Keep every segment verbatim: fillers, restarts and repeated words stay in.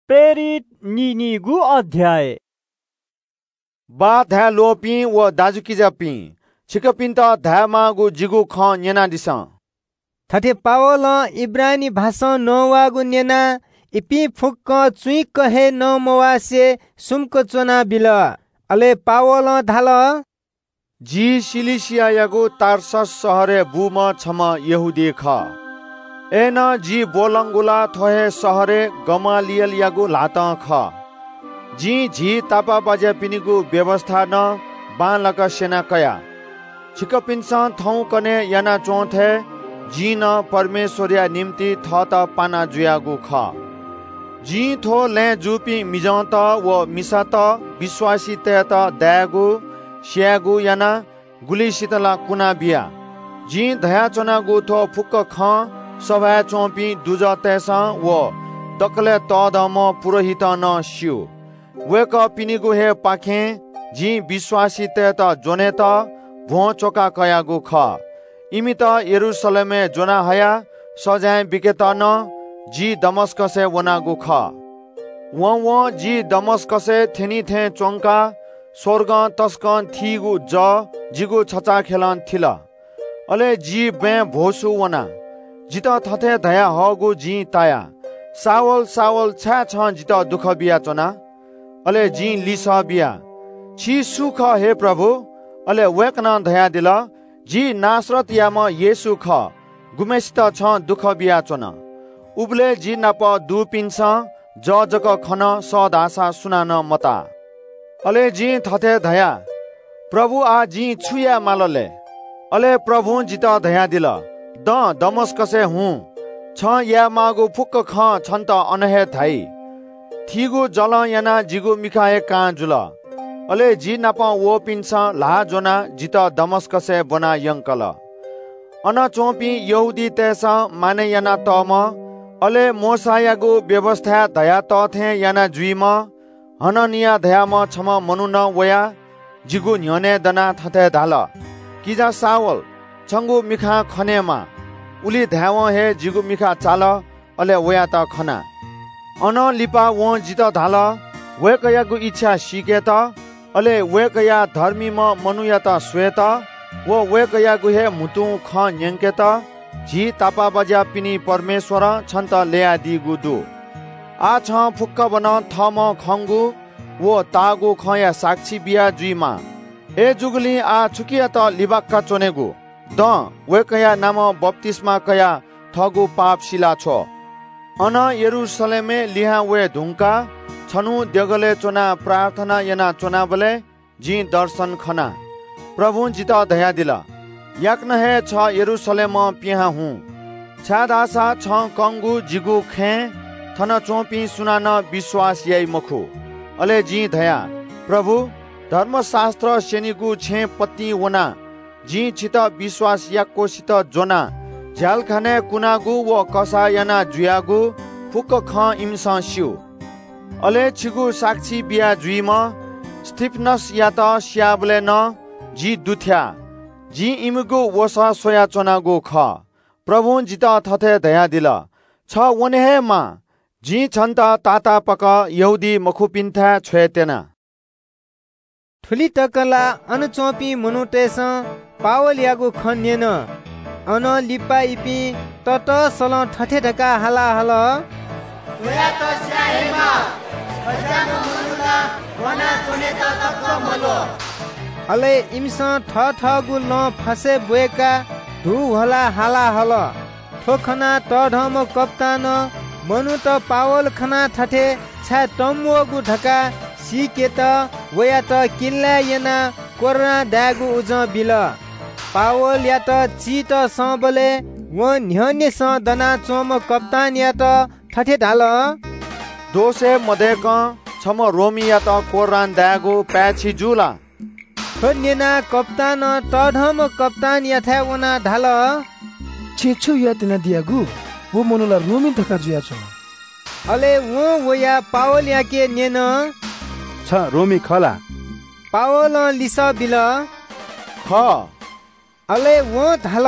प्रेरित निनिगु अध्याय बा धा लोपी व दाजुकी जापी छिकपिन त धा मागु जिगु ख न्यना दिसा थथे पावल इब्रानी भाषा नवागु नेना इपि फुक्क चुइक हे न मवासे सुमक चोना बिल अले पावल धाल जी सिलिसिया यागु तार्सस शहरे बुम छम यहुदी ख एन जी बोलंगुला थोहे शहरे गमालियल यागु लाता ख जी झी तापा बाजे पिनिगु व्यवस्था न बालक सेना कया छिकपिनसा थौ कने याना चोथे जी न परमेश्वरिया निम्ति थ त पाना जुयागु ख जी थो ले जुपी मिजंत व मिसात विश्वासी ते त दयागु स्यागु याना गुली शीतला कुना बिया जी धया चनागु थो फुक्क ख सभा चोपी दुज तेसा व दकले तदम पुरोहित न स्यु वेक पिनिगु हे पाखे जी विश्वासी ते त जोने त भो चोका कयागु ख इमित यरुशलेमे जोना हया सजाय बिकेत न जी दमस्कसे वनागु ख व व जी दमस्कसे थेनी थे चोंका स्वर्ग तस्कन थीगु ज जिगु छचा खेलन थिल अले जी बे भोसु वना जित थथे धया हगु जी ताया सावल सावल छा छ जित दुख बिया चना अले जी लिस बिया छी सुख हे प्रभु अले वेकना धया दिल जी नासरत याम येसु ख गुमेसित छ दुख बिया चना उबले जी नाप दु पिन्स ज जक खन सदासा सुनान मता अले जी थथे धया प्रभु आ जी छुया मालले अले प्रभु जित धया दिल द दमस्कसे हुँ छ या मागु फुक्क ख छन्त अनहे थाई थीगु जल याना जिगु मिखाए का जुल अले जी नाप वो पिन्स ला जोना जित दमस्कसे बना यंकल अन चोपी यहुदी तेसा माने याना तम अले मोसायागु व्यवस्था दया तथे याना जुइम हननिया दयाम छम मनुन वया जिगु न्यने दना थथे धाल किजा सावल छंगु मिखा खनेमा उली धाव हे जिगु मिखा चाल अले वया त खना अन लिपा वो जित धाल वेकयागु इच्छा सिकेत अले वेकया धर्मी म मनुया त श्वेत वो वेकयागु हे मुतु ख न्यंकेत जी तापा बजा पिनी परमेश्वर छन्त लेया दिगु दु आ छ फुक्क बन थम खंगु वो तागु खया साक्षी बिया जुइमा ए जुगली आ छुकिया त लिबाक्का चोनेगु द वेकया नाम बप्तिस्मा कया थगु पाप शिला छो अन यरुशलेमे लिहा वे धुंका छनु देगले चोना प्रार्थना यना चोना बले जी दर्शन खना प्रभु जित दया दिला याक्न हे छ यरुशलेम पिहा हूँ छादासा छ कंगु जिगु खे थन चोपी सुनान विश्वास याई मखु अले जी दया प्रभु धर्मशास्त्र सेनिगु छे पत्ती वना जी छित विश्वास याकोसित जोना झ्याल खाने कुनागु व कसा याना जुयागु फुक ख इमसा स्यु अले छिगु साक्षी बिया जुइम स्टिफनस या त स्याबले न जी दुथ्या जी इमगु वसा सोया चोनागु ख प्रभु जित थथे दया दिल छ वनेहे मा जी छन्त ताता पक यहुदी मखुपिन्था छ्वेतेना ठुली तकला अनचोपी मनुटेस पावल यागु खन्यन अन लिपा इपि तत सल ठठे ढका हाला हल वया त स्याहेमा खजानो मनुला वना चोने त तक मलो अले इमस ठ ठ गुल न फसे बुएका धु होला हाला हल ठोखना तढम कप्तान मनु त पावल खना ठठे छा टमवगु ढका सिकेत वया त किल्ला यना कोरोना दागु उज बिल पावल या त चित सबले व न्हने स दना चोम कप्तान या त ठठे ढाल दोसे मदेक छम रोमी या त कोरान दागु प्याछि जुला खन्यना कप्तान तढम कप्तान यथा वना ढाल छेछु या तना दियागु वो मनुला रोमी धका जुया छ अले वो वया पावल या के नेन छ रोमी खला पावल लिस बिल ख अले वो धाल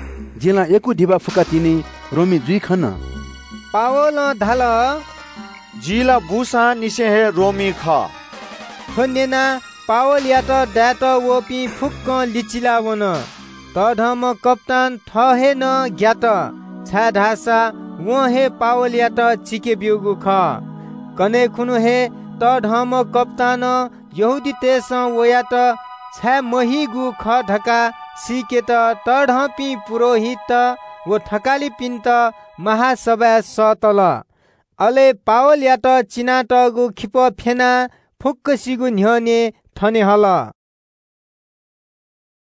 जिला एकु ढिबा फुका तिनी रोमी जुइ खन पावल धाल जिला बुसा निसे हे रोमी ख थोनेना पावल या त डाट वपी फुक्क लिचिला वन तढम कप्तान ठहे न ज्ञात छा ढासा वो हे पावल या त चिके बिउगु ख कने खुनु हे तढम कप्तान यहुदी तेस वया त छा महिगु ख ढका सिके त तढपी पुरोहित वो ठकाली पिन्त महासभा सतल अले पावल या त चिनाटगु खिप फेना फुक्क सिगु न्ह्यने ठने हल।